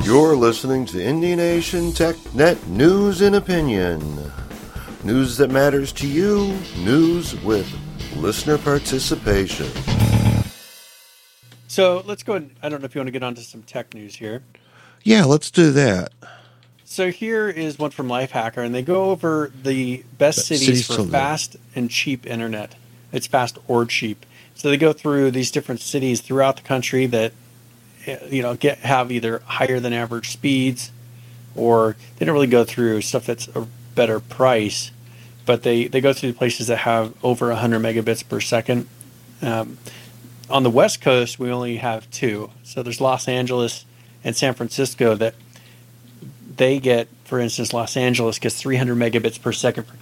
You're listening to Indie Nation TechNet News and Opinion. News that matters to you, news with listener participation. So let's go ahead. I don't know if you want to get onto some tech news here. Yeah, let's do that. So here is one from Lifehacker, and they go over the best cities for fast and cheap internet. It's fast or cheap. So they go through these different cities throughout the country that have either higher than average speeds, or they don't really go through stuff that's a better price, but they go through places that have over 100 megabits per second. On the West Coast, we only have two. So there's Los Angeles and San Francisco that they get, for instance, Los Angeles gets 300 megabits per second for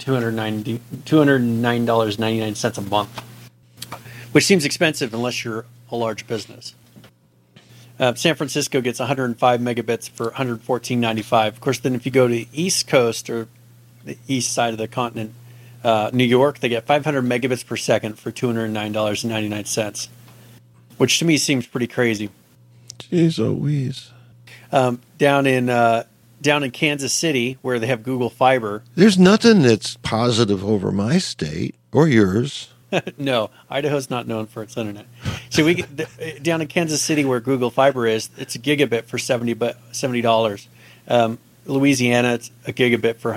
$209.99 a month, which seems expensive unless you're a large business. San Francisco gets 105 megabits for $114.95. Of course, then if you go to the East Coast or the east side of the continent, New York, they get 500 megabits per second for $209.99, which to me seems pretty crazy. Jeez Louise. Down in Kansas City, where they have Google Fiber. There's nothing that's positive over my state or yours. No, Idaho's not known for its internet. So we get down in Kansas City, where Google Fiber is, it's a gigabit for $70. Louisiana, it's a gigabit for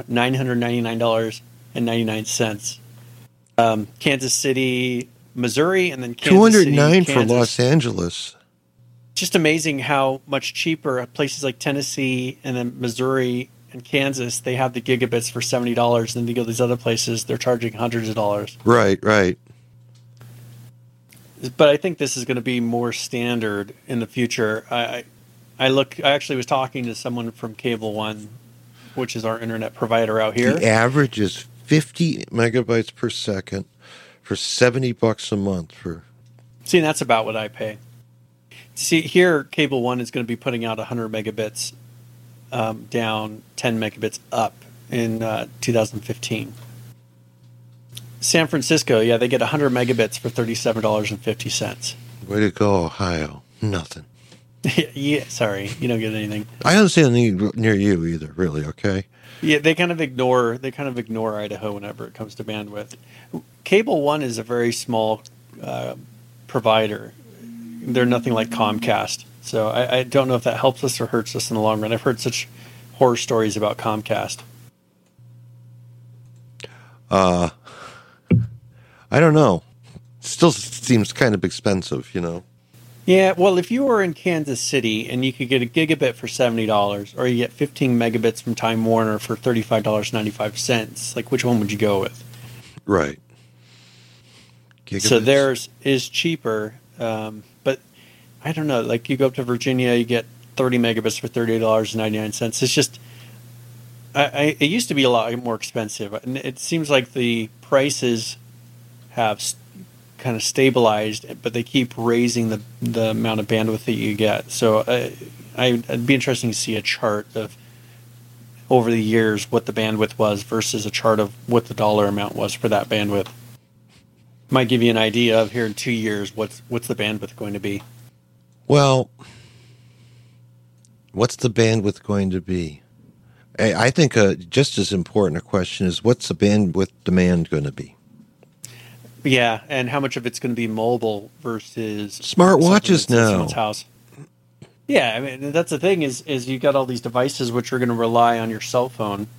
$999.99. Kansas City, Missouri, and then Kansas City, $209 for Los Angeles. Just amazing how much cheaper places like Tennessee and then Missouri and Kansas, they have the gigabits for $70, and then you go to these other places, they're charging hundreds of dollars. Right. But I think this is going to be more standard in the future. I actually was talking to someone from Cable One, which is our internet provider out here. The average is 50 megabytes per second for $70 a month. See, that's about what I pay. See, here, Cable One is going to be putting out 100 megabits down, 10 megabits up in 2015. San Francisco, yeah, they get 100 megabits for $37.50. Way to go, Ohio. Nothing. Yeah, sorry, you don't get anything. I don't see anything near you either, really, okay? Yeah, they kind of ignore Idaho whenever it comes to bandwidth. Cable One is a very small provider. They're nothing like Comcast. So I don't know if that helps us or hurts us in the long run. I've heard such horror stories about Comcast. I don't know. Still seems kind of expensive, Yeah, well, if you were in Kansas City and you could get a gigabit for $70, or you get 15 megabits from Time Warner for $35.95, like which one would you go with? Right. Gigabits. So theirs is cheaper, but I don't know. Like you go up to Virginia, you get 30 megabits for $38.99. It's just, it used to be a lot more expensive, and it seems like the prices have kind of stabilized, but they keep raising the amount of bandwidth that you get. So it'd be interesting to see a chart of over the years what the bandwidth was versus a chart of what the dollar amount was for that bandwidth. Might give you an idea of here in 2 years what's the bandwidth going to be. Well, what's the bandwidth going to be? I think just as important a question is what's the bandwidth demand going to be? Yeah, and how much of it's going to be mobile versus smartwatches now. Someone's house. Yeah, I mean that's the thing is you got all these devices which are going to rely on your cell phone,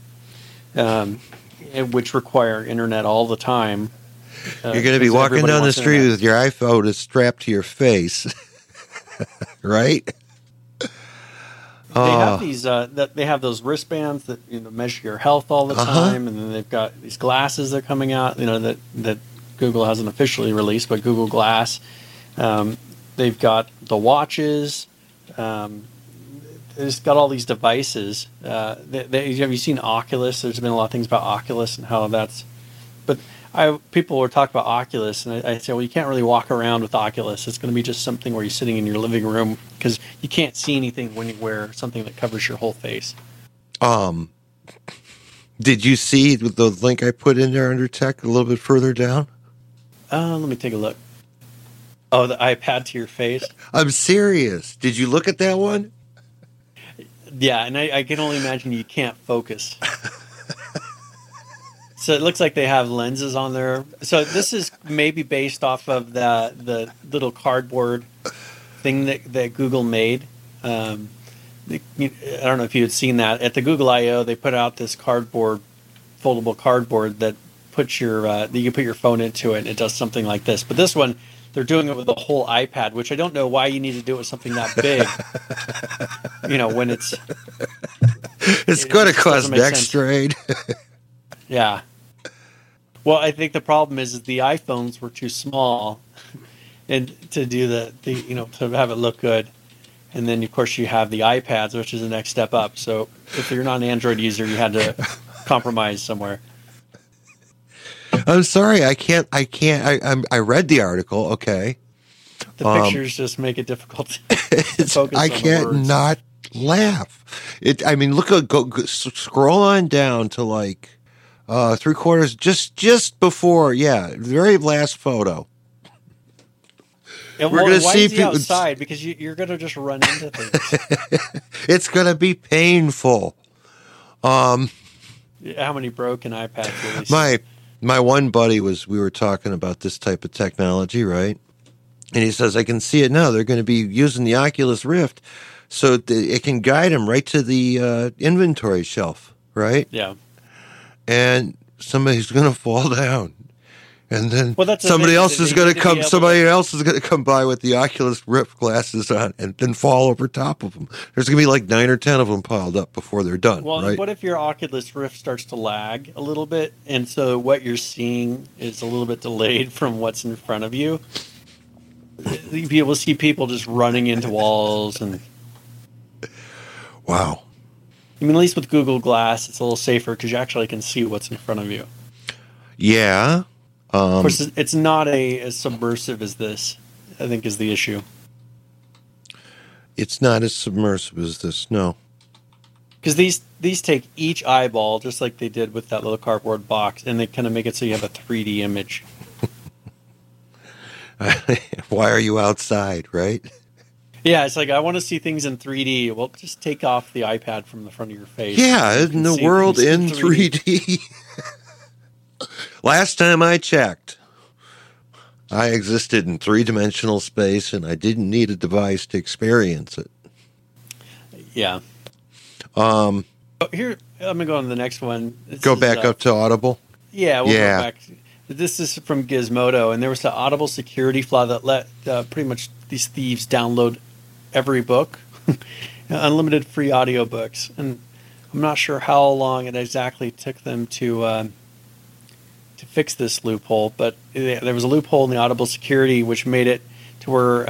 which require internet all the time. You're going to be walking down the street with your iPhone strapped to your face, right? They have these. They have those wristbands that measure your health all the time, and then they've got these glasses that are coming out. That Google hasn't officially released, but Google Glass. They've got the watches. They've got all these devices. Have you seen Oculus? There's been a lot of things about Oculus and how that's. But people were talking about Oculus, and I say, well, you can't really walk around with Oculus. It's going to be just something where you're sitting in your living room because you can't see anything when you wear something that covers your whole face. Did you see the link I put in there under tech a little bit further down? Let me take a look. Oh, the iPad to your face? I'm serious. Did you look at that one? Yeah, and I can only imagine you can't focus. So it looks like they have lenses on there. So this is maybe based off of the little cardboard thing that Google made. I don't know if you had seen that at the Google I/O. They put out this foldable cardboard that puts that you can put your phone into it, and it does something like this. But this one, they're doing it with the whole iPad, which I don't know why you need to do it with something that big. When it's going to cause neck strain. Yeah. Well, I think the problem is the iPhones were too small, and to do to have it look good. And then, of course, you have the iPads, which is the next step up. So if you're not an Android user, you had to compromise somewhere. I'm sorry, I can't. I read the article. Okay, the pictures just make it difficult to focus. I can't not laugh. Scroll on down to like 3/4, just before. Yeah, the very last photo. And we're going to see people outside because you're going to just run into things. It's going to be painful. How many broken iPads will we see? My one buddy we were talking about this type of technology, right? And he says, I can see it now. They're going to be using the Oculus Rift so it can guide them right to the inventory shelf, right? Yeah. And somebody's going to fall down. And then somebody else is going to come by with the Oculus Rift glasses on and then fall over top of them. There's going to be like 9 or 10 of them piled up before they're done. Well, right? What if your Oculus Rift starts to lag a little bit, and so what you're seeing is a little bit delayed from what's in front of you? You will see people just running into walls and. Wow. I mean, at least with Google Glass, it's a little safer because you actually can see what's in front of you. Yeah. Of course, it's not as submersive as this, I think, is the issue. It's not as submersive as this, no. Because these take each eyeball, just like they did with that little cardboard box, and they kind of make it so you have a 3D image. Why are you outside, right? Yeah, it's like, I want to see things in 3D. Well, just take off the iPad from the front of your face. Yeah, in the world in 3D. Last time I checked, I existed in 3-dimensional space, and I didn't need a device to experience it. Yeah. Here, I'm going to go on to the next one. Go back up to Audible? Yeah, we'll go back. This is from Gizmodo, and there was an Audible security flaw that let pretty much these thieves download every book, unlimited free audiobooks. And I'm not sure how long it exactly took them to fix this loophole, but there was a loophole in the Audible security which made it to where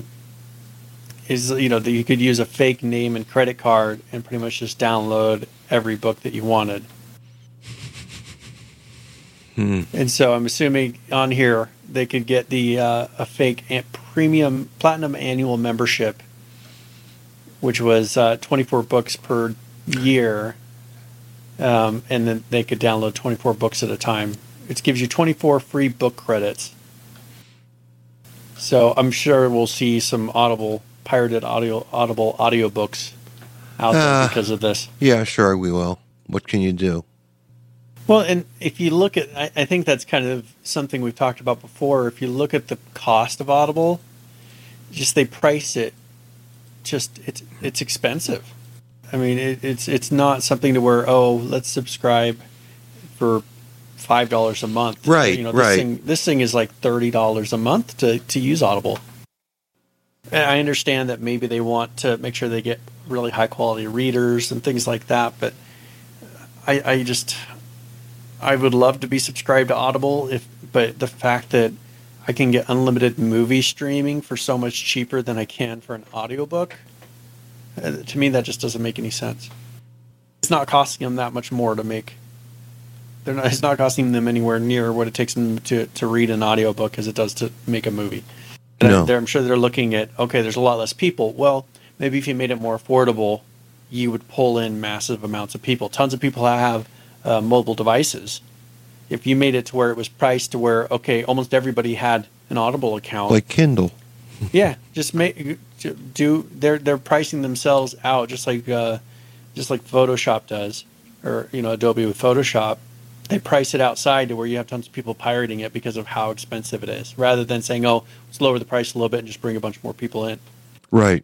that you could use a fake name and credit card and pretty much just download every book that you wanted. And so I'm assuming on here they could get a fake premium platinum annual membership, which was 24 books per year, and then they could download 24 books at a time. It gives you 24 free book credits. So I'm sure we'll see some pirated Audible audiobooks out there because of this. Yeah, sure we will. What can you do? Well, and if you look at, I think that's kind of something we've talked about before. If you look at the cost of Audible, just they price it, it's expensive. I mean, it's not something to where, let's subscribe for $5 a month. Right, This thing is like $30 a month to use Audible. And I understand that maybe they want to make sure they get really high quality readers and things like that, but I would love to be subscribed to Audible, but the fact that I can get unlimited movie streaming for so much cheaper than I can for an audiobook, to me that just doesn't make any sense. It's not costing them that much more to make. It's not costing them anywhere near what it takes them to read an audiobook as it does to make a movie. No. I'm sure they're looking at, okay, there's a lot less people. Well, maybe if you made it more affordable, you would pull in massive amounts of people. Tons of people have mobile devices. If you made it to where it was priced to where, okay, almost everybody had an Audible account. Like Kindle. Yeah, just they're pricing themselves out just like just like Photoshop does, or Adobe with Photoshop. They price it outside to where you have tons of people pirating it because of how expensive it is, rather than saying, "Oh, let's lower the price a little bit and just bring a bunch more people in." Right.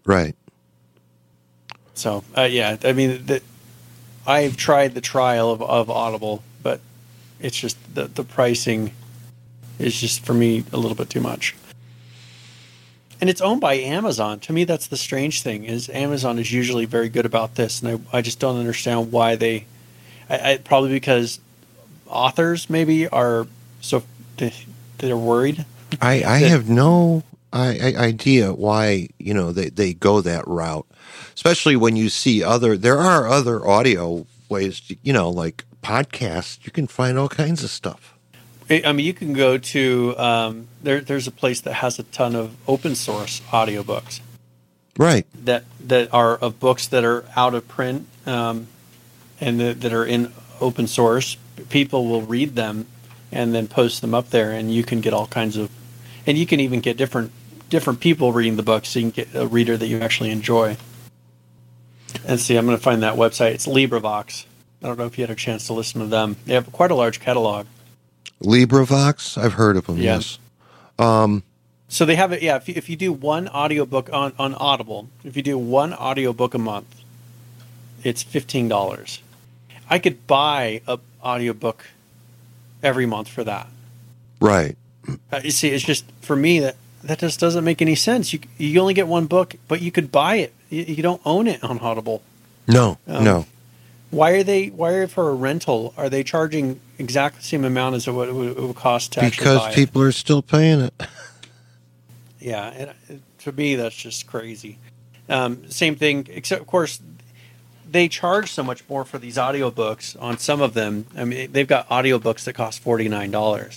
So yeah, I mean, I've tried the trial of Audible, but it's just the pricing is just for me a little bit too much. And it's owned by Amazon. To me, that's the strange thing, is Amazon is usually very good about this, and I just don't understand why they. Probably because authors maybe are they're worried. I have no idea why they go that route, especially when you see there are other audio ways, like podcasts. You can find all kinds of stuff. I mean, you can go to there's a place that has a ton of open source audiobooks, right? That are of books that are out of print and that are in open source. People will read them and then post them up there, and you can get all kinds of, and you can even get different people reading the book, so you can get a reader that you actually enjoy. And see, I'm going to find that website. It's LibriVox. I don't know if you had a chance to listen to them. They have quite a large catalog. LibriVox? I've heard of them, yeah. Yes. So they have it, yeah. If you do one audiobook on Audible, if you do one audiobook a month, it's $15. I could buy an audiobook every month for that. Right. You see, it's just, for me, that just doesn't make any sense. You only get one book, but you could buy it. You don't own it on Audible. No, no. Why for a rental are they charging exactly the same amount as what it would cost to actually buy it? Because people are still paying it. Yeah, and to me that's just crazy. Same thing, except of course they charge so much more for these audiobooks on some of them. I mean, they've got audiobooks that cost $49.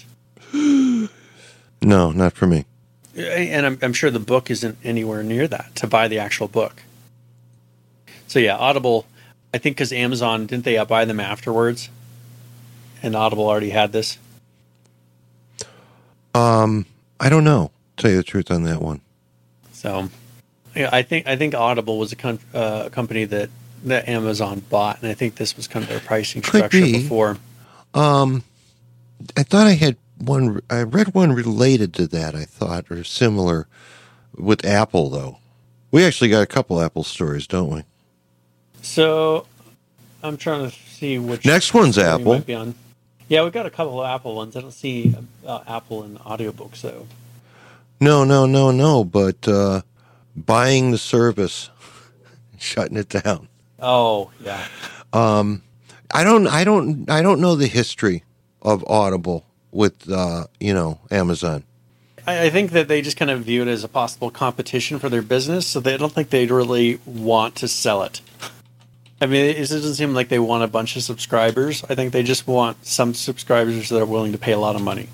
No, not for me. And I'm sure the book isn't anywhere near that to buy the actual book. So yeah, Audible, I think because Amazon, didn't they buy them afterwards? And Audible already had this? I don't know, to tell you the truth on that one. So, yeah, I think Audible was a company that Amazon bought, and I think this was kind of their pricing structure before. I thought I had one. I read one related to that, I thought, or similar with Apple, though. We actually got a couple Apple stories, don't we? So, I'm trying to see which next one's Apple. Might be on. Yeah, we got a couple of Apple ones. I don't see Apple in audiobooks, though. No. But buying the service, shutting it down. Oh yeah. I don't know the history of Audible with Amazon. I think that they just kind of view it as a possible competition for their business, so they don't think they'd really want to sell it. I mean, it doesn't seem like they want a bunch of subscribers. I think they just want some subscribers that are willing to pay a lot of money.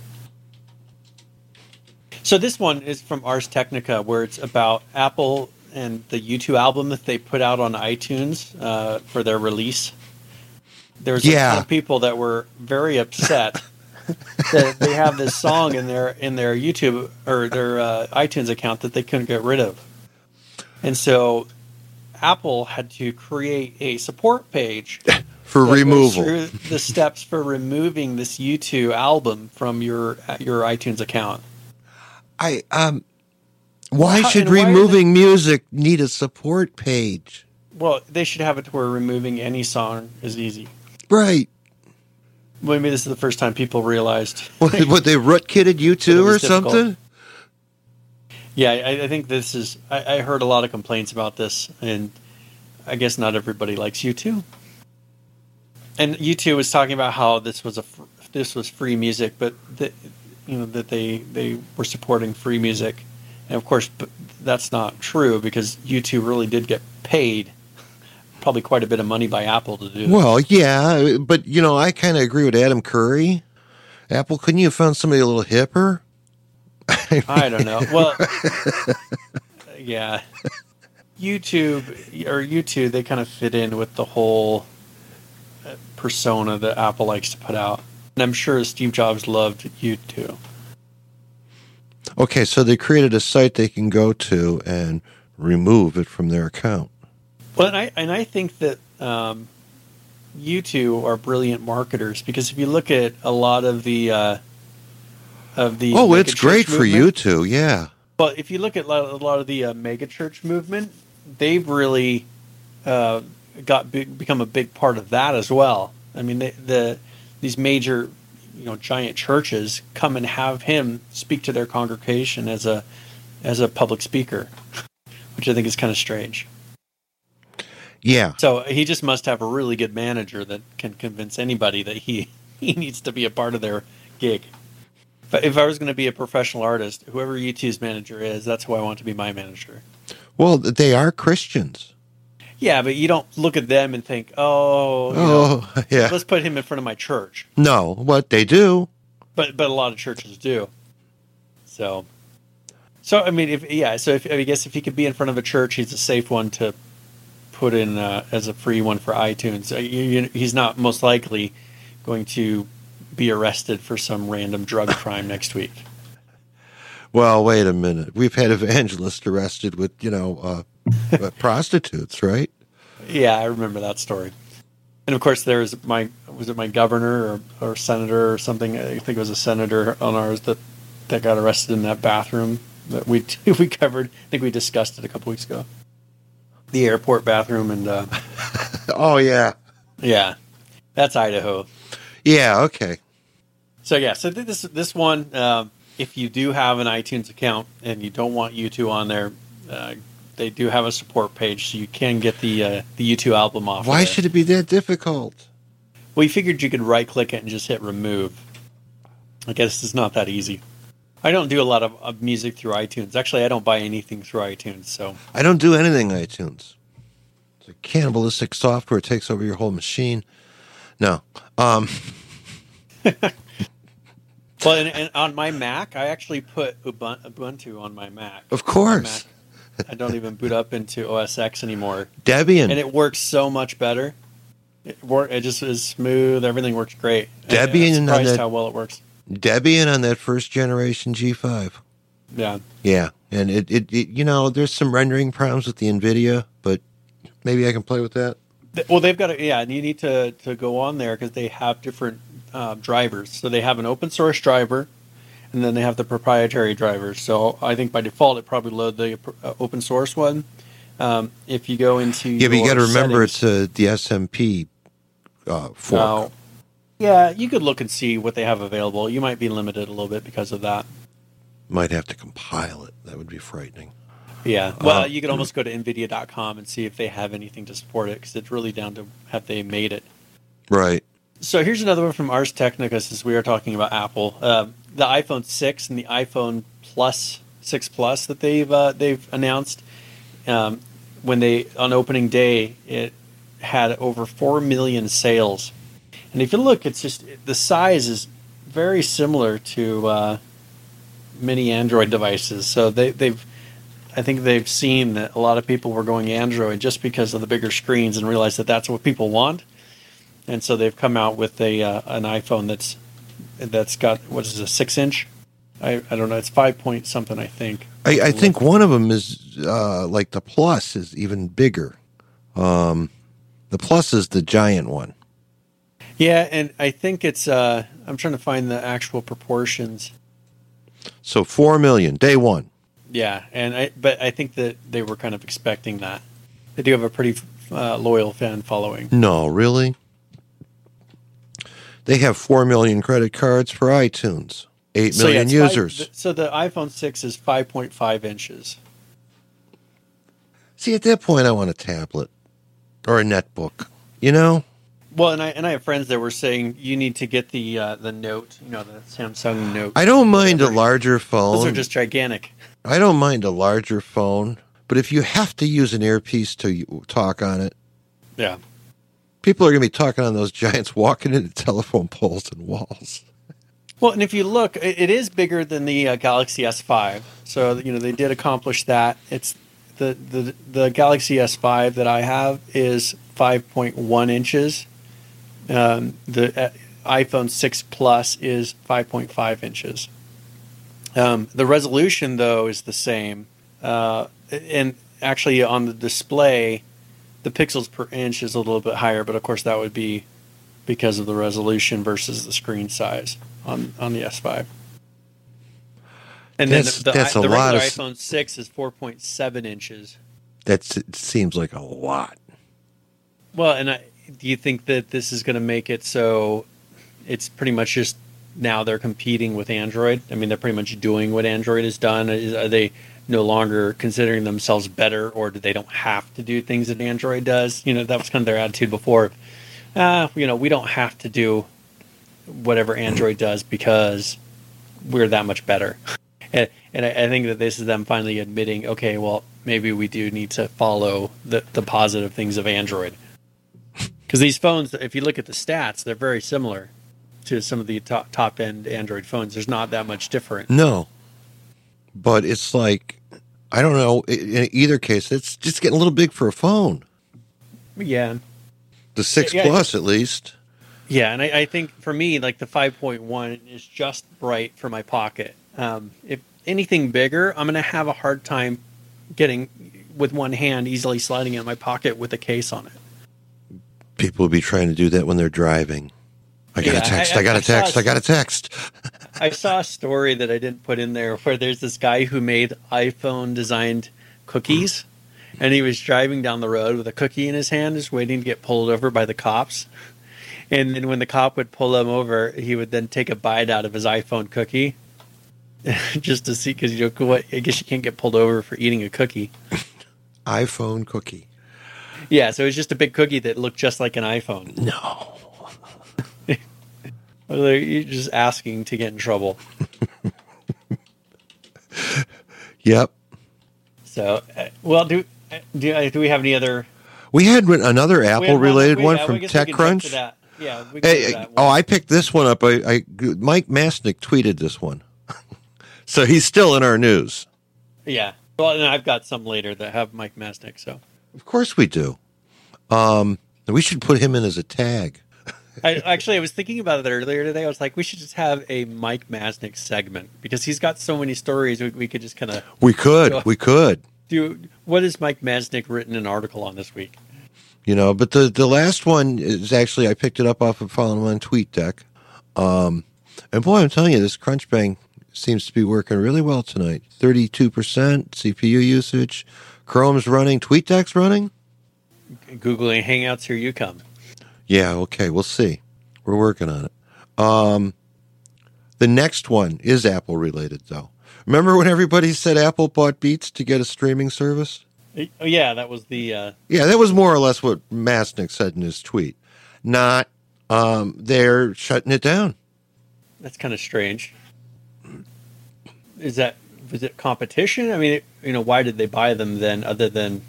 So this one is from Ars Technica, where it's about Apple and the U2 album that they put out on iTunes for their release. There's a lot of people that were very upset that they have this song in their YouTube or their iTunes account that they couldn't get rid of. And so Apple had to create a support page for removal. Through the steps for removing this U2 album from your iTunes account. Why should removing music need a support page? Well, they should have it to where removing any song is easy. Right. Maybe this is the first time people realized. What they rootkitted U2 or something? Yeah, I think this is. I heard a lot of complaints about this, and I guess not everybody likes U2. And U2 was talking about how this was free music, but that they were supporting free music, and of course that's not true because U2 really did get paid probably quite a bit of money by Apple to do this. Well, yeah, but I kind of agree with Adam Curry. Apple, couldn't you have found somebody a little hipper? I don't know. Well, yeah. YouTube, they kind of fit in with the whole persona that Apple likes to put out. And I'm sure Steve Jobs loved YouTube. Okay, so they created a site they can go to and remove it from their account. Well, and I think that U2 are brilliant marketers, because if you look at a lot of the it's great for U2, yeah. But if you look at a lot of the mega church movement, they've really become a big part of that as well. I mean, these major, giant churches come and have him speak to their congregation as a public speaker, which I think is kind of strange. Yeah. So he just must have a really good manager that can convince anybody that he needs to be a part of their gig. But if I was going to be a professional artist, whoever U2's manager is, that's who I want to be my manager. Well, they are Christians. Yeah, but you don't look at them and think, yeah, let's put him in front of my church. No, what they do. But a lot of churches do. So I mean, I guess if he could be in front of a church, he's a safe one to put in as a free one for iTunes. He's not most likely going to be arrested for some random drug crime next week. Well, wait a minute. We've had evangelists arrested with, prostitutes, right? Yeah, I remember that story. And of course, was it my governor or senator or something? I think it was a senator on ours that got arrested in that bathroom that we covered. I think we discussed it a couple weeks ago. The airport bathroom and. Oh yeah. Yeah, that's Idaho. Yeah. Okay. So this one, if you do have an iTunes account and you don't want U2 on there, they do have a support page, so you can get the U2 album off. Why should it be that difficult? Well, you figured you could right-click it and just hit remove. I guess it's not that easy. I don't do a lot of music through iTunes. Actually, I don't buy anything through iTunes. So I don't do anything iTunes. It's a cannibalistic software. It takes over your whole machine. No. Well, and on my Mac, I actually put Ubuntu on my Mac. Of course. I don't even boot up into OS X anymore. Debian. And it works so much better. It just is smooth. Everything works great. Debian, I'm surprised how well it works. Debian on that first generation G5. Yeah. Yeah. And it there's some rendering problems with the NVIDIA, but maybe I can play with that. Well, they've got and you need to go on there because they have different drivers. So they have an open source driver, and then they have the proprietary drivers. So I think by default it probably load the open source one. If you go into but you got to remember it's the SMP fork. Yeah, you could look and see what they have available. You might be limited a little bit because of that. Might have to compile it. That would be frightening. Yeah. Well, you could almost go to NVIDIA.com and see if they have anything to support it, because it's really down to have they made it. Right. So here's another one from Ars Technica, since we are talking about Apple. The iPhone 6 and the iPhone 6 Plus that they've announced. When on opening day, it had over 4 million sales. And if you look, it's just the size is very similar to many Android devices. So I think they've seen that a lot of people were going Android just because of the bigger screens and realized that that's what people want. And so they've come out with an iPhone that's got, what is it, a 6-inch? I don't know. It's 5 point something, I think. I think one of them is like the Plus is even bigger. The Plus is the giant one. Yeah, and I think it's. I'm trying to find the actual proportions. So 4 million day one. Yeah, but I think that they were kind of expecting that. They do have a pretty loyal fan following. No, really? They have 4 million credit cards for iTunes. 8 million users. So the iPhone 6 is 5.5 inches. See, at that point, I want a tablet or a netbook. Well, and I have friends that were saying you need to get the Note, the Samsung Note. I don't mind a larger phone. Those are just gigantic. I don't mind a larger phone, but if you have to use an earpiece to talk on it, yeah, people are going to be talking on those giants, walking into telephone poles and walls. Well, and if you look, it is bigger than the Galaxy S5. So they did accomplish that. It's the Galaxy S5 that I have is 5.1 inches. The iPhone 6 Plus is 5.5 inches. The resolution, though, is the same. And actually, on the display, the pixels per inch is a little bit higher, but of course that would be because of the resolution versus the screen size on the S5. And then the regular iPhone 6 is 4.7 inches. That seems like a lot. Well, and do you think that this is going to make it so it's pretty much just now they're competing with Android? I mean, they're pretty much doing what Android has done. Are they no longer considering themselves better, or do they don't have to do things that Android does? You know, that was kind of their attitude before. You know, we don't have to do whatever Android does because we're that much better. And I think that this is them finally admitting, okay, well, maybe we do need to follow the positive things of Android. Because these phones, if you look at the stats, they're very similar to some of the top-end Android phones. There's not that much different. No. But it's like, I don't know, in either case, it's just getting a little big for a phone. Yeah. The 6 Plus, at least. Yeah, and I think for me, like the 5.1 is just right for my pocket. If anything bigger, I'm going to have a hard time getting, with one hand, easily sliding in my pocket with a case on it. People will be trying to do that when they're driving. I got a text. I saw a story that I didn't put in there where there's this guy who made iPhone-designed cookies, and he was driving down the road with a cookie in his hand, just waiting to get pulled over by the cops. And then when the cop would pull him over, he would then take a bite out of his iPhone cookie just to see, because, you know, I guess you can't get pulled over for eating a cookie. iPhone cookie. Yeah, so it was just a big cookie that looked just like an iPhone. No. You're just asking to get in trouble. Yep. So, well, do we have any other? We had another Apple-related one from TechCrunch. Yeah. I picked this one up. Mike Masnick tweeted this one, so he's still in our news. Yeah. Well, and I've got some later that have Mike Masnick. So. Of course we do. We should put him in as a tag. I was thinking about it earlier today. I was like, we should just have a Mike Masnick segment because he's got so many stories. We could just kind of. We could. What has Mike Masnick written an article on this week? You know, but the last one is actually, I picked it up off of following him on TweetDeck. And boy, I'm telling you, this Crunchbang seems to be working really well tonight. 32% CPU usage. Chrome's running. TweetDeck's running. Googling Hangouts, here you come. Yeah, okay, we'll see. We're working on it. The next one is Apple related, though. Remember when everybody said Apple bought Beats to get a streaming service? Oh, yeah, that was the... Yeah, that was more or less what Masnick said in his tweet. Not, they're shutting it down. That's kind of strange. Was it competition? I mean, why did they buy them then, other than...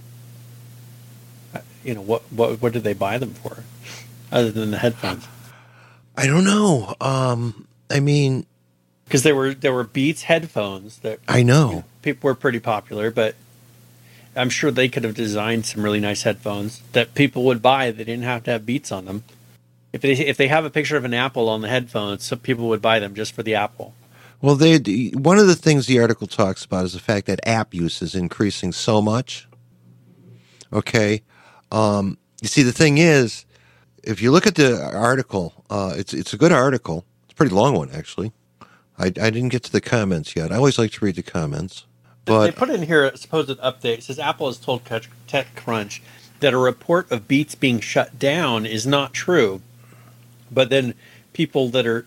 what did they buy them for, other than the headphones? I don't know. I mean, because there were Beats headphones that I know people were pretty popular, but I'm sure they could have designed some really nice headphones that people would buy. They didn't have to have Beats on them. If they have a picture of an apple on the headphones, some people would buy them just for the apple. Well, one of the things the article talks about is the fact that app use is increasing so much. Okay. You see, the thing is, if you look at the article, it's a good article. It's a pretty long one, actually. I didn't get to the comments yet. I always like to read the comments. But they put in here a supposed update. It says Apple has told TechCrunch that a report of Beats being shut down is not true. But then people that are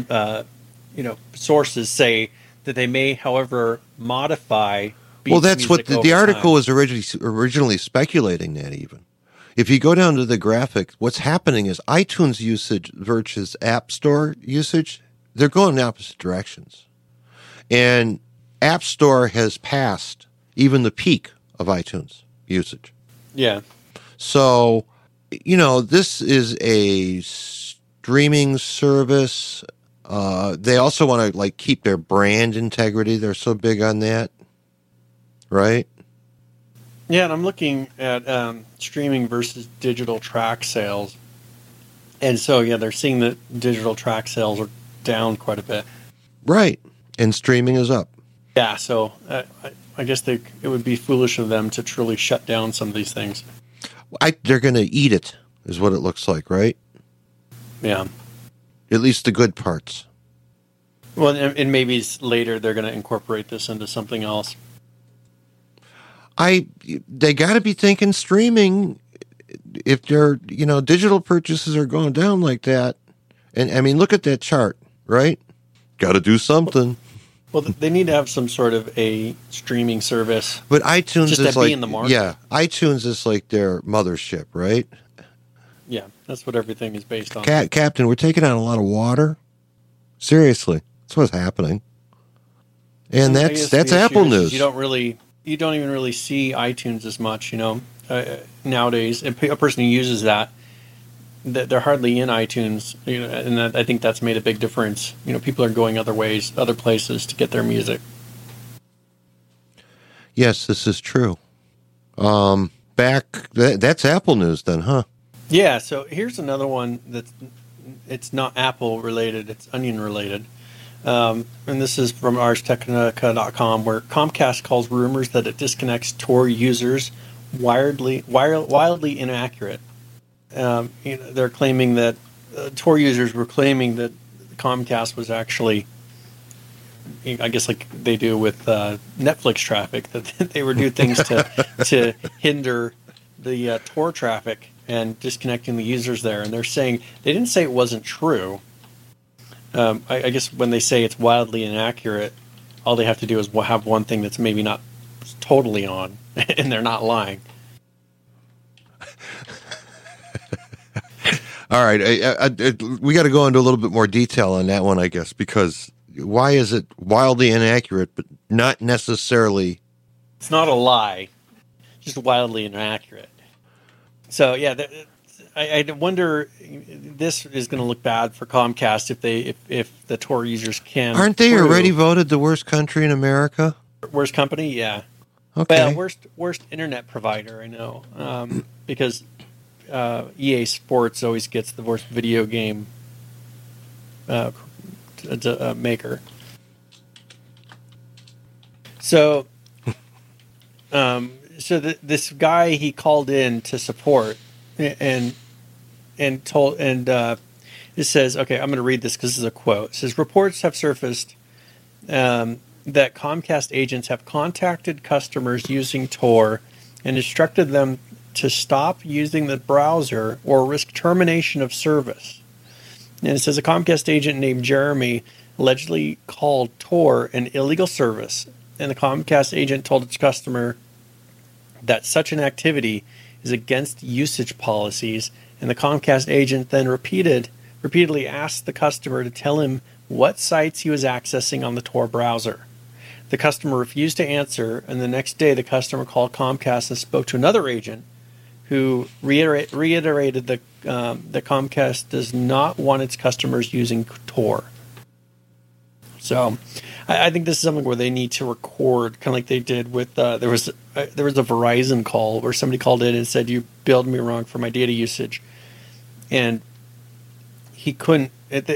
sources say that they may, however, modify Beats. Well, that's what the article was originally speculating that even. If you go down to the graphic, what's happening is iTunes usage versus App Store usage, they're going in opposite directions. And App Store has passed even the peak of iTunes usage. Yeah. So, this is a streaming service. They also want to keep their brand integrity. They're so big on that. Right? Yeah, and I'm looking at streaming versus digital track sales. And so, yeah, they're seeing that digital track sales are down quite a bit. Right. And streaming is up. Yeah, so I guess it would be foolish of them to truly shut down some of these things. They're going to eat it, is what it looks like, right? Yeah. At least the good parts. Well, and maybe later they're going to incorporate this into something else. They got to be thinking streaming. If their digital purchases are going down like that, and I mean, look at that chart, right? Got to do something. Well, they need to have some sort of a streaming service. But iTunes just is to like be in the market. Yeah, iTunes is like their mothership, right? Yeah, that's what everything is based on. Captain, we're taking on a lot of water. Seriously, that's what's happening. And that's Apple News. You don't even really see iTunes as much, nowadays. A person who uses that they're hardly in iTunes, and I think that's made a big difference. People are going other ways, other places to get their music. Yes, this is true. That's Apple News then, huh? Yeah, so here's another one it's not Apple related, it's Onion related. And this is from ArsTechnica.com, where Comcast calls rumors that it disconnects Tor users wildly inaccurate. They're claiming that Tor users were claiming that Comcast was actually, I guess like they do with Netflix traffic, that they would do things to hinder the Tor traffic and disconnecting the users there. And they're saying, they didn't say it wasn't true. I guess when they say it's wildly inaccurate, all they have to do is have one thing that's maybe not totally on, and they're not lying. All right, we got to go into a little bit more detail on that one, I guess, because why is it wildly inaccurate, but not necessarily? It's not a lie, just wildly inaccurate. So yeah, I wonder, this is going to look bad for Comcast if the Tor users can. Aren't they already voted the worst country in America? Worst company, yeah. Okay. Well, worst internet provider, I know, because EA Sports always gets the worst video game maker. So, this guy, he called in to support and told, and it says, okay, I'm going to read this because this is a quote. It says, reports have surfaced that Comcast agents have contacted customers using Tor and instructed them to stop using the browser or risk termination of service. And it says a Comcast agent named Jeremy allegedly called Tor an illegal service, and the Comcast agent told its customer that such an activity is against usage policies, and the Comcast agent then repeatedly asked the customer to tell him what sites he was accessing on the Tor browser. The customer refused to answer, and the next day the customer called Comcast and spoke to another agent who reiterated that Comcast does not want its customers using Tor. So I think this is something where they need to record, kind of like they did with there was a Verizon call where somebody called in and said, you billed me wrong for my data usage, and he couldn't.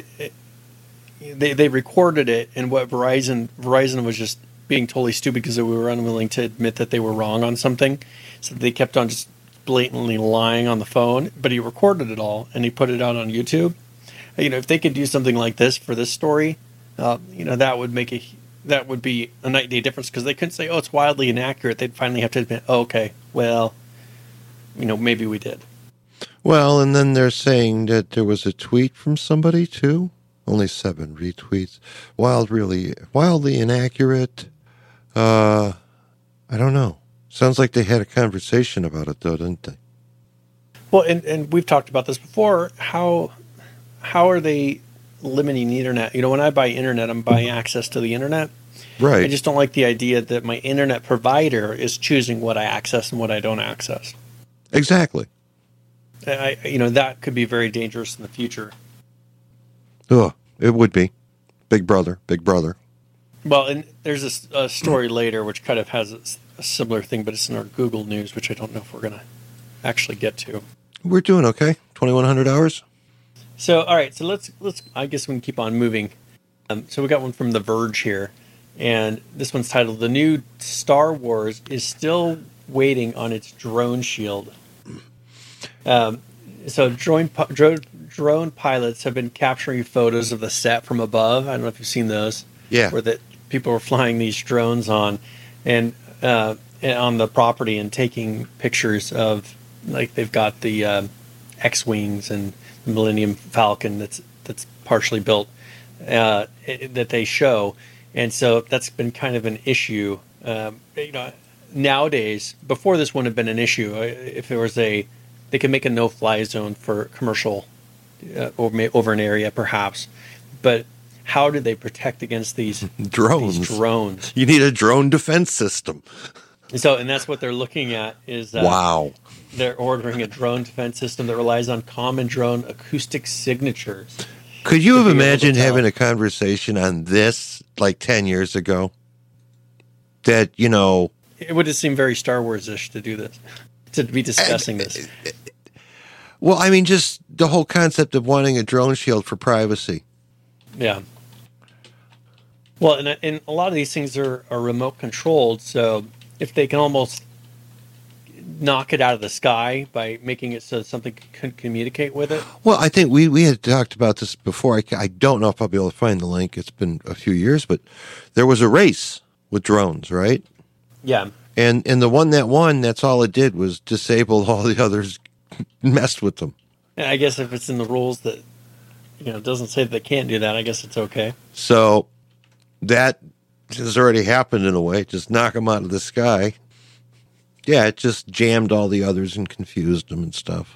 They recorded it, and what Verizon was just being totally stupid because they were unwilling to admit that they were wrong on something, so they kept on just blatantly lying on the phone. But he recorded it all and he put it out on YouTube. If they could do something like this for this story, that would be a night and day difference, because they couldn't say, oh, it's wildly inaccurate. They'd finally have to admit, oh, okay, well, maybe we did. Well, and then they're saying that there was a tweet from somebody too. Only 7 retweets. Wildly inaccurate. I don't know. Sounds like they had a conversation about it, though, didn't they? Well, and we've talked about this before. How are they limiting the internet? When I buy internet, I'm buying access to the internet. Right. I just don't like the idea that my internet provider is choosing what I access and what I don't access. Exactly. That could be very dangerous in the future. Oh, it would be. Big brother. Well, and there's a story later which kind of has a similar thing, but it's in our Google News, which I don't know if we're going to actually get to. We're doing okay. 2,100 hours. So, all right. So let's. I guess we can keep on moving. So we got one from The Verge here, and this one's titled, "The new Star Wars is still waiting on its drone shield." So drone pilots have been capturing photos of the set from above. I don't know if you've seen those. Yeah. Where people are flying these drones on and on the property and taking pictures of, like, they've got the X-wings and the Millennium Falcon that's partially built that they show. And so that's been kind of an issue. Nowadays, before this wouldn't have been an issue. If there was they could make a no-fly zone for commercial over an area, perhaps. But how do they protect against these drones? You need a drone defense system. So, and that's what they're looking at is wow. They're ordering a drone defense system that relies on common drone acoustic signatures. Could you have imagined having a conversation on this like 10 years ago? That, it would have seemed very Star Wars-ish to do this, to be discussing this. Well, I mean, just the whole concept of wanting a drone shield for privacy. Yeah. Well, and a lot of these things are remote controlled, so if they can almost knock it out of the sky by making it so something can communicate with it. Well, I think we had talked about this before. I don't know if I'll be able to find the link. It's been a few years, but there was a race with drones, right? Yeah. And the one that won, that's all it did was disable all the others, messed with them. And I guess if it's in the rules that, it doesn't say that they can't do that, I guess it's okay. So that has already happened in a way. Just knock them out of the sky. Yeah, it just jammed all the others and confused them and stuff.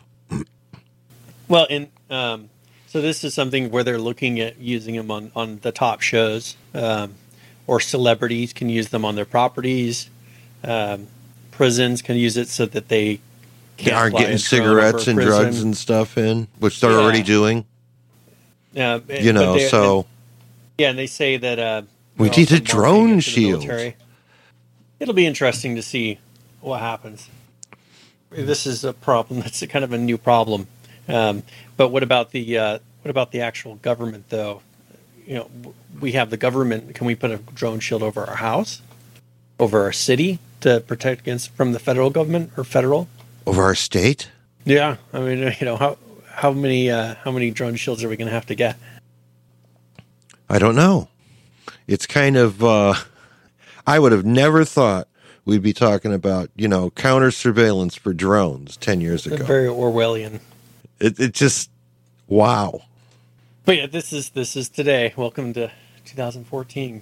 Well, and so this is something where they're looking at using them on the top shows, or celebrities can use them on their properties. Prisons can use it so that they aren't getting cigarettes and drugs and stuff in, which they're already doing. Yeah, so... And they say that... we need a drone shield. It'll be interesting to see what happens. This is a problem. That's kind of a new problem. But what about the actual government, though? We have the government. Can we put a drone shield over our house, over our city, to protect from the federal government or federal? Over our state? Yeah, I mean, how many drone shields are we going to have to get? I don't know. It's kind of. I would have never thought we'd be talking about, counter surveillance for drones 10 years ago. Very Orwellian. It just, wow. But yeah, this is today. Welcome to 2014.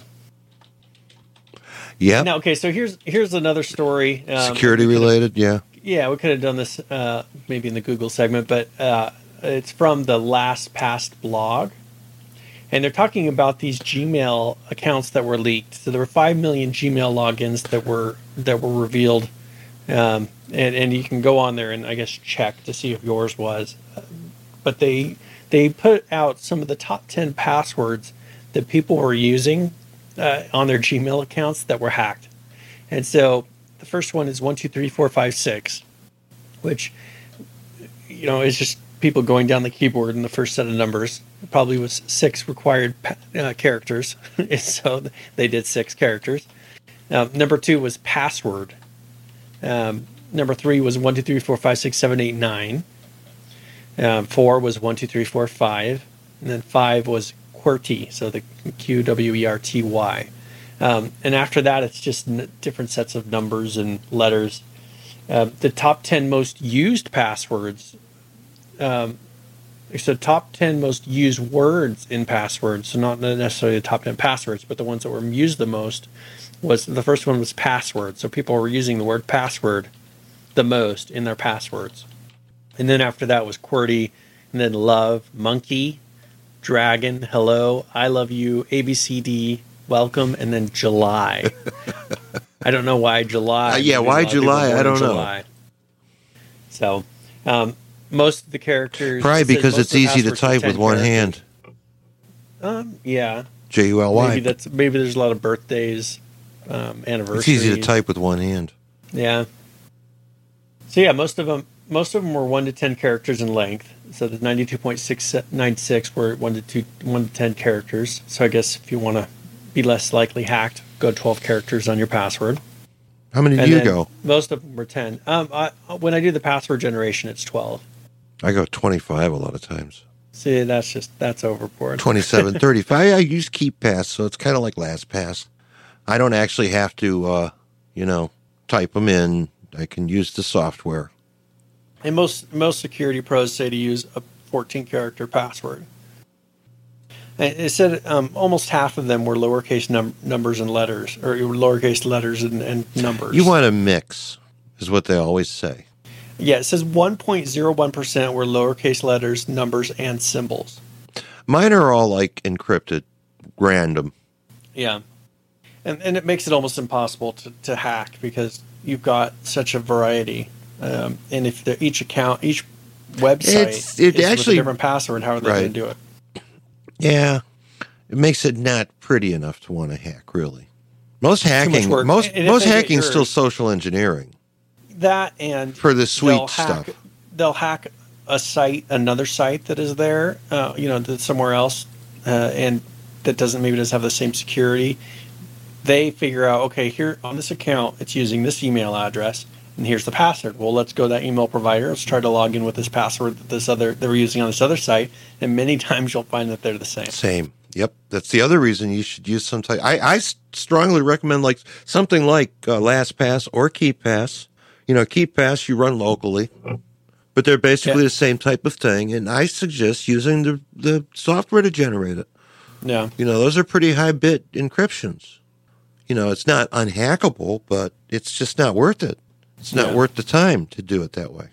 Yeah. Now, okay, so here's another story. Security related, yeah. Yeah, we could have done this maybe in the Google segment, but it's from the LastPass blog. And they're talking about these Gmail accounts that were leaked. So there were 5 million Gmail logins that were revealed, and you can go on there and I guess check to see if yours was. But they put out some of the top 10 passwords that people were using on their Gmail accounts that were hacked. And so the first one is 123456, which is just people going down the keyboard in the first set of numbers. It probably was 6 required characters, so they did 6 characters. Number 2 was password. Number 3 was 1 2 3 4 5 6 7 8 9. 4 was 1 2 3 4 5, and then 5 was QWERTY, so the QWERTY. And after that, it's just different sets of numbers and letters. The top 10 most used passwords. So top 10 most used words in passwords, so not necessarily the top 10 passwords, but the ones that were used the most, was the first one was password. So people were using the word password the most in their passwords. And then after that was QWERTY, and then love, monkey, dragon, hello, I love you, ABCD, welcome, and then July. I don't know why July. Why July? I don't know. So, most of the characters... Probably because it's easy to type with one hand. Yeah. JULY. Maybe there's a lot of birthdays, anniversaries. It's easy to type with one hand. Yeah. So yeah, most of them were 1 to 10 characters in length. So the 92.696 were 1 to 10 characters. So I guess if you want to be less likely hacked, go 12 characters on your password. How many do you go? Most of them were 10. When I do the password generation, it's 12. I go 25 a lot of times. See, that's overboard. 27, 35. I use KeepPass, so it's kind of like LastPass. I don't actually have to, type them in. I can use the software. And most security pros say to use a 14-character password. And it said almost half of them were lowercase numbers and letters, or lowercase letters and numbers. You want a mix, is what they always say. Yeah, it says 1.01% were lowercase letters, numbers, and symbols. Mine are all like encrypted, random. Yeah. And it makes it almost impossible to hack because you've got such a variety. And if each website is with a different password, how are they going to do it? Yeah. It makes it not pretty enough to want to hack, really. Most hacking is still social engineering. That and for the sweet stuff. They'll hack a site, another site that is there, that's somewhere else, and that doesn't have the same security. They figure out, okay, here on this account, it's using this email address, and here's the password. Well, let's go to that email provider. Let's try to log in with this password that they were using on this other site, and many times you'll find that they're the same. Same. Yep. That's the other reason you should use some type. I strongly recommend something like LastPass or KeepPass. KeepPass you run locally, but they're basically the same type of thing. And I suggest using the software to generate it. Yeah. Those are pretty high bit encryptions. It's not unhackable, but it's just not worth it. It's not worth the time to do it that way.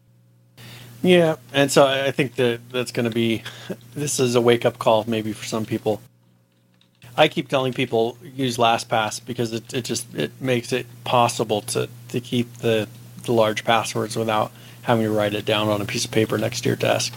Yeah. And so I think that's going to be, this is a wake up call maybe for some people. I keep telling people use LastPass because it makes it possible to keep the large passwords without having to write it down on a piece of paper next to your desk.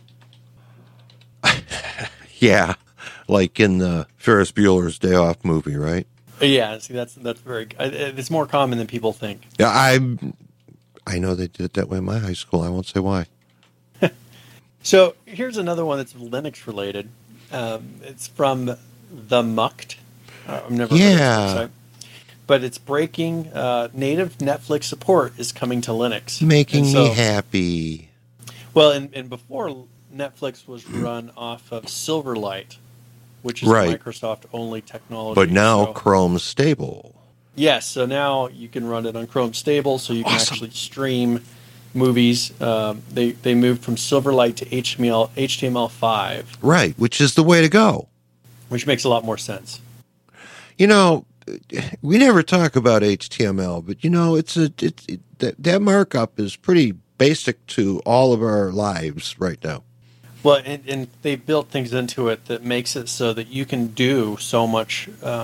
Yeah, like in the Ferris Bueller's Day Off movie, right? Yeah, see, that's very. It's more common than people think. Yeah, I know they did it that way in my high school. I won't say why. So here's another one that's Linux related. It's from The Mucked. I've never heard of this website. But it's breaking. Native Netflix support is coming to Linux. Making me happy. Well, and before Netflix was run off of Silverlight, which is Microsoft-only technology. But now Chrome's stable. Yes, so now you can run it on Chrome Stable, so you can actually stream movies. They moved from Silverlight to HTML5. Right, which is the way to go. Which makes a lot more sense. We never talk about HTML, but that markup is pretty basic to all of our lives right now. Well, and they built things into it that makes it so that you can do so much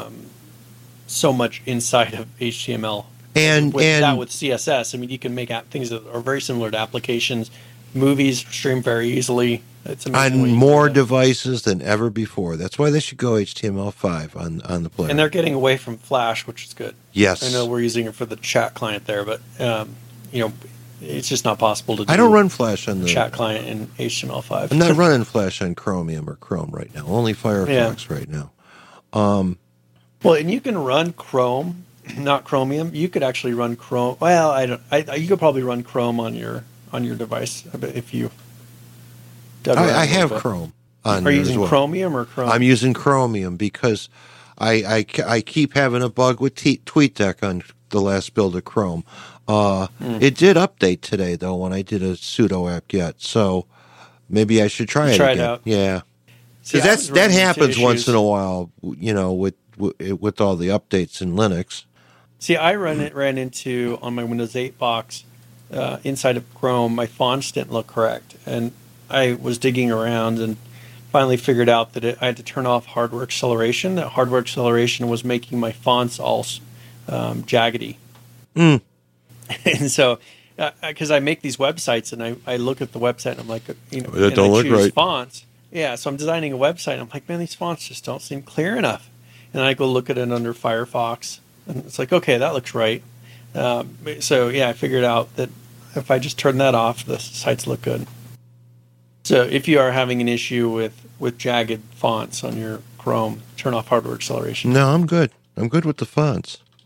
inside of HTML. And with CSS, I mean, you can make things that are very similar to applications. Movies stream very easily. It's amazing on more devices than ever before. That's why they should go HTML5 on the player. And they're getting away from Flash, which is good. Yes, I know we're using it for the chat client there, but it's just not possible to do. I don't run Flash on the chat client in HTML5. I'm not running Flash on Chromium or Chrome right now. Only Firefox right now. Well, and you can run Chrome, not Chromium. You could actually run Chrome. Well, you could probably run Chrome on your device if you. I have Chrome. Are you using Chromium or Chrome? I'm using Chromium because I keep having a bug with TweetDeck on the last build of Chrome. It did update today though when I did a sudo apt-get, so maybe I should try it again. Out. Yeah, because that happens once in a while, with all the updates in Linux. See, I ran into on my Windows 8 box inside of Chrome, my fonts didn't look correct, and I was digging around and finally figured out that I had to turn off hardware acceleration. That hardware acceleration was making my fonts all jaggedy. And so, because I make these websites and I look at the website and I'm like, that don't look right. Fonts. Yeah, so I'm designing a website and I'm like, man, these fonts just don't seem clear enough. And I go look at it under Firefox and it's like, okay, that looks right. So yeah, I figured out that if I just turn that off, the sites look good. So if you are having an issue with jagged fonts on your Chrome, turn off hardware acceleration. No, I'm good. I'm good with the fonts.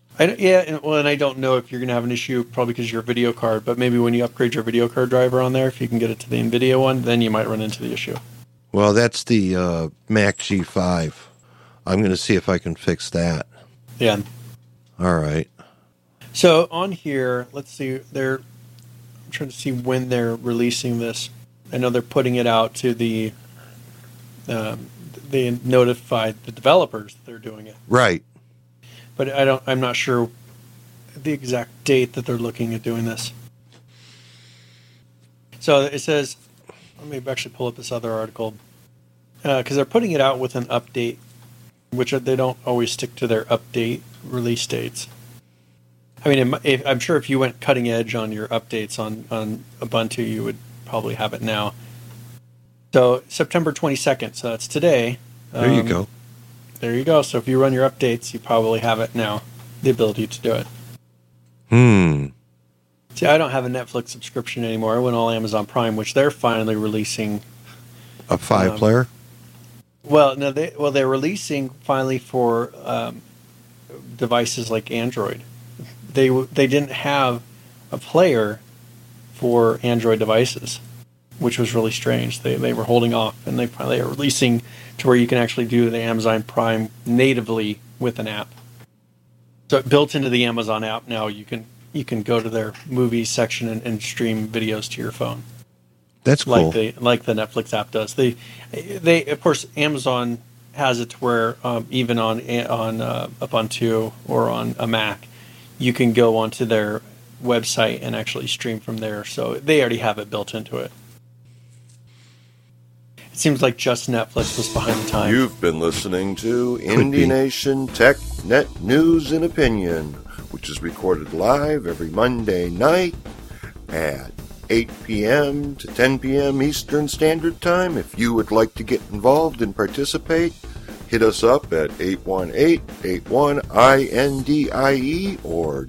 And I don't know if you're going to have an issue, probably because of your video card, but maybe when you upgrade your video card driver on there, if you can get it to the NVIDIA one, then you might run into the issue. Well, that's the Mac G5. I'm going to see if I can fix that. Yeah. All right. So on here, let's see, I'm trying to see when they're releasing this. I know they're putting it out to they notified the developers that they're doing it. Right. But I'm not sure the exact date that they're looking at doing this. So it says, let me actually pull up this other article, because they're putting it out with an update, which they don't always stick to their update release dates. I mean, I'm sure if you went cutting edge on your updates on Ubuntu, you would probably have it now. So September 22nd, so that's today. There you go. There you go. So if you run your updates, you probably have it now, the ability to do it. See, I don't have a Netflix subscription anymore. I went all Amazon Prime, which they're finally releasing. A 5-player? Well, no, they're releasing finally for devices like Android. They didn't have a player for Android devices, which was really strange. They were holding off, and they finally are releasing to where you can actually do the Amazon Prime natively with an app. So built into the Amazon app now, you can go to their movies section and stream videos to your phone. That's cool. Like the Netflix app does. They of course Amazon has it to where even on Ubuntu or on a Mac, you can go onto their website and actually stream from there. So they already have it built into it. It seems like just Netflix was behind the times. You've been listening to Indie Nation Tech Net News and Opinion, which is recorded live every Monday night at 8 p.m. to 10 p.m. Eastern Standard Time. If you would like to get involved and participate, hit us up at 818-81-INDIE or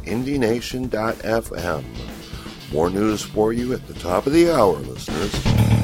news@indienation.fm. More news for you at the top of the hour, listeners.